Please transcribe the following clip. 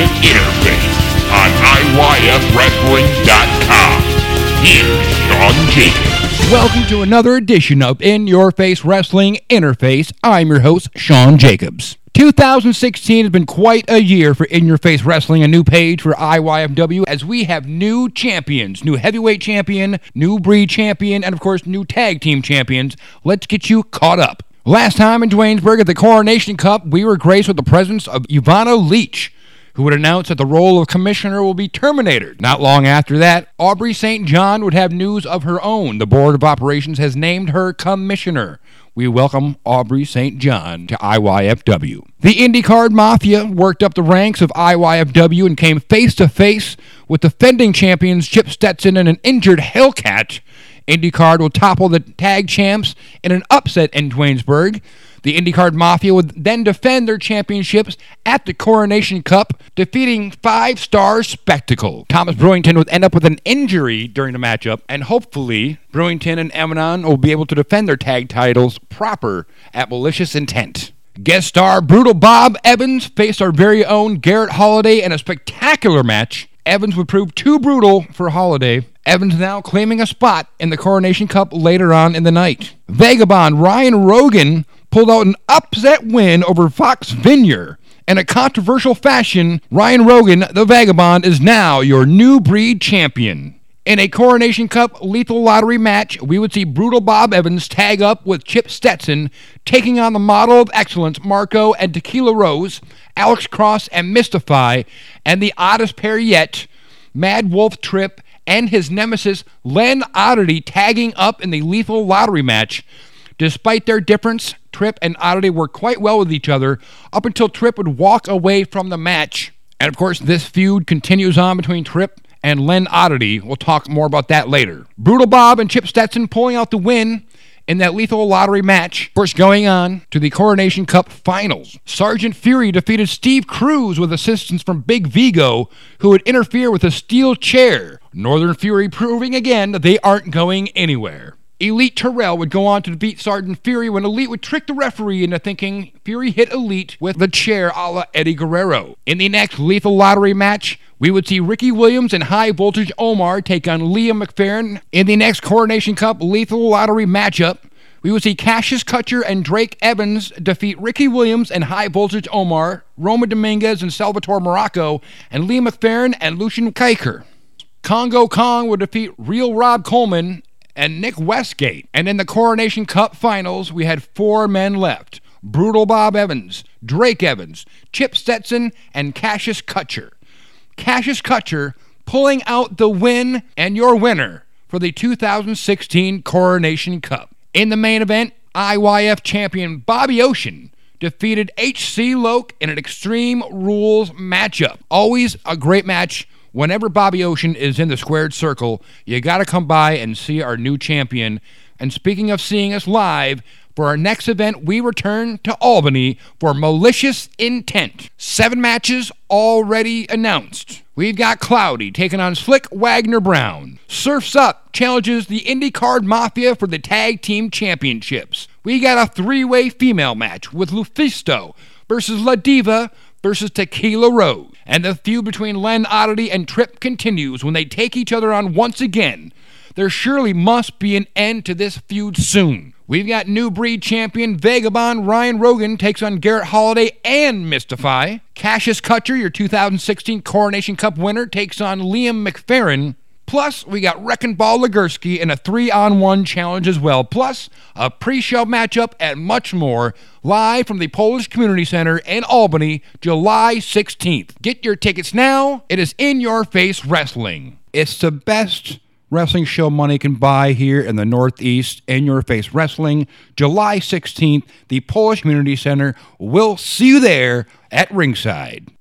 with Interface on IYFWrestling.com. Here's Sean Jacobs. Welcome to another edition of In Your Face Wrestling Interface. I'm your host, Sean Jacobs. 2016 has been quite a year for In Your Face Wrestling, a new page for IYFW, as we have new champions, new heavyweight champion, new breed champion, and of course, new tag team champions. Let's get you caught up. Last time in Dwaynesburg at the Coronation Cup, we were graced with the presence of Ivana Leach, who would announce that the role of commissioner will be terminated. Not long after that, Aubrey St. John would have news of her own. The Board of Operations has named her commissioner. We welcome Aubrey St. John to IYFW. The IndyCar Mafia worked up the ranks of IYFW and came face-to-face with defending champions Chip Stetson and an injured Hellcat. IndyCar will topple the tag champs in an upset in Dwaynesburg. The IndyCar Mafia would then defend their championships at the Coronation Cup, defeating Five Star Spectacle. Thomas Brewington would end up with an injury during the matchup, and hopefully Brewington and Emanon will be able to defend their tag titles proper at Malicious Intent. Guest star Brutal Bob Evans faced our very own Garrett Holiday in a spectacular match. Evans would prove too brutal for Holiday. Evans now claiming a spot in the Coronation Cup later on in the night. Vagabond Ryan Rogan pulled out an upset win over Fox Vineyard. In a controversial fashion, Ryan Rogan, the Vagabond, is now your new breed champion. In a Coronation Cup Lethal Lottery match, we would see Brutal Bob Evans tag up with Chip Stetson, taking on the Model of Excellence, Marco and Tequila Rose, Alex Cross and Mystify, and the oddest pair yet, Mad Wolf Tripp and his nemesis Len Oddity tagging up in the Lethal Lottery match. Despite their difference, Tripp and Oddity worked quite well with each other up until Tripp would walk away from the match. And of course, this feud continues on between Tripp and Len Oddity. We'll talk more about that later. Brutal Bob and Chip Stetson pulling out the win in that Lethal Lottery match. Of course, going on to the Coronation Cup Finals. Sergeant Fury defeated Steve Cruz with assistance from Big Vigo, who would interfere with a steel chair. Northern Fury proving again that they aren't going anywhere. Elite Terrell would go on to defeat Sergeant Fury when Elite would trick the referee into thinking Fury hit Elite with the chair a la Eddie Guerrero. In the next Lethal Lottery match, we would see Ricky Williams and High Voltage Omar take on Liam McFerrin. In the next Coronation Cup Lethal Lottery matchup, we would see Cassius Cutcher and Drake Evans defeat Ricky Williams and High Voltage Omar, Roma Dominguez and Salvatore Morocco, and Liam McFerrin and Lucian Kiker. Congo Kong would defeat Real Rob Coleman and Nick Westgate. And in the Coronation Cup Finals, we had four men left. Brutal Bob Evans, Drake Evans, Chip Stetson, and Cassius Cutcher. Cassius Cutcher pulling out the win and your winner for the 2016 Coronation Cup. In the main event, IYF champion Bobby Ocean defeated HC Loke in an Extreme Rules matchup. Always a great match. Whenever Bobby Ocean is in the squared circle, you got to come by and see our new champion. And speaking of seeing us live, for our next event, we return to Albany for Malicious Intent. 7 matches already announced. We've got Cloudy taking on Slick Wagner Brown. Surf's Up challenges the IndyCar Mafia for the Tag Team Championships. We got a 3-way female match with Lufisto versus La Diva versus Tequila Rose. And the feud between Len Oddity and Tripp continues when they take each other on once again. There surely must be an end to this feud soon. We've got new breed champion Vagabond Ryan Rogan takes on Garrett Holiday and Mystify. Cassius Cutcher, your 2016 Coronation Cup winner, takes on Liam McFerrin. Plus, we got Wrecking Ball Legursky in a 3-on-1 challenge as well. Plus, a pre-show matchup and much more. Live from the Polish Community Center in Albany, July 16th. Get your tickets now. It is In Your Face Wrestling. It's the best wrestling show money can buy here in the Northeast. In Your Face Wrestling, July 16th, the Polish Community Center. We'll see you there at ringside.